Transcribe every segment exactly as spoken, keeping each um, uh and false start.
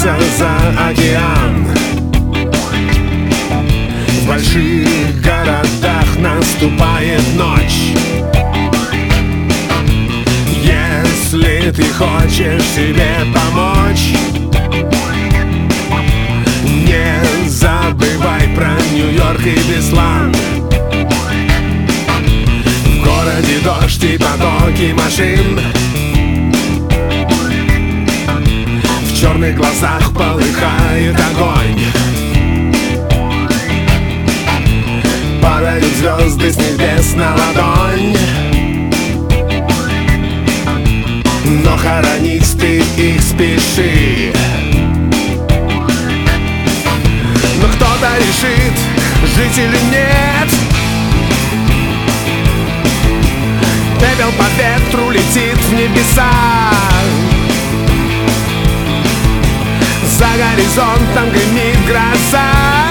отправился за океан. В больших городах наступает ночь. Если ты хочешь себе помочь, не забывай про Нью-Йорк и Беслан. В городе дождь и потоки машин, в черных глазах полыхает огонь. Падают звезды с небес на ладонь, но хоронить ты их спеши. Но кто-то решит, жить или нет. Пепел по ветру летит в небеса. За горизонтом гремит гроза.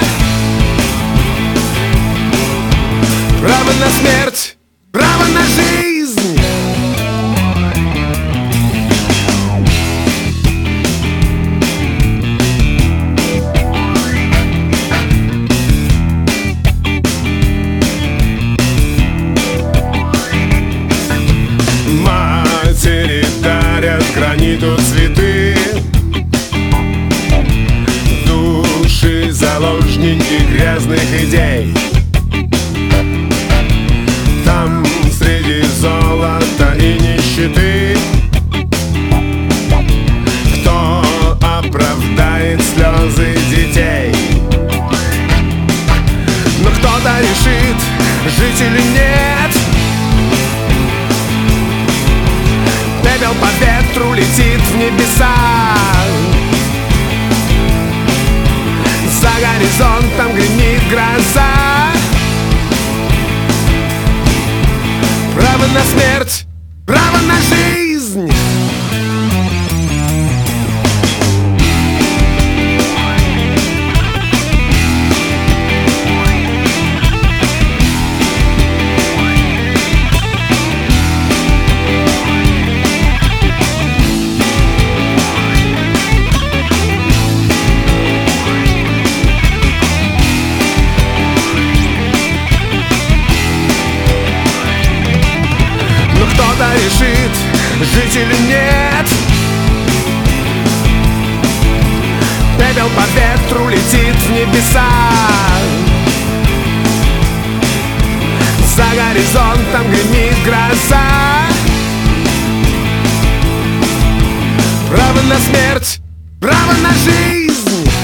Право на смерть, право на жизнь. Матери дарят граниту цветы, души заложники грязных идей. Там среди золота и нищеты кто оправдает слезы детей? Но кто-то решит, жить или нет. Пепел по ветру летит в небеса. За горизонтом гремит гроза. Право на смерть, право на жизнь. Кто-то решит, жить или нет. Пепел по ветру летит в небеса. За горизонтом гремит гроза. Право на смерть, право на жизнь.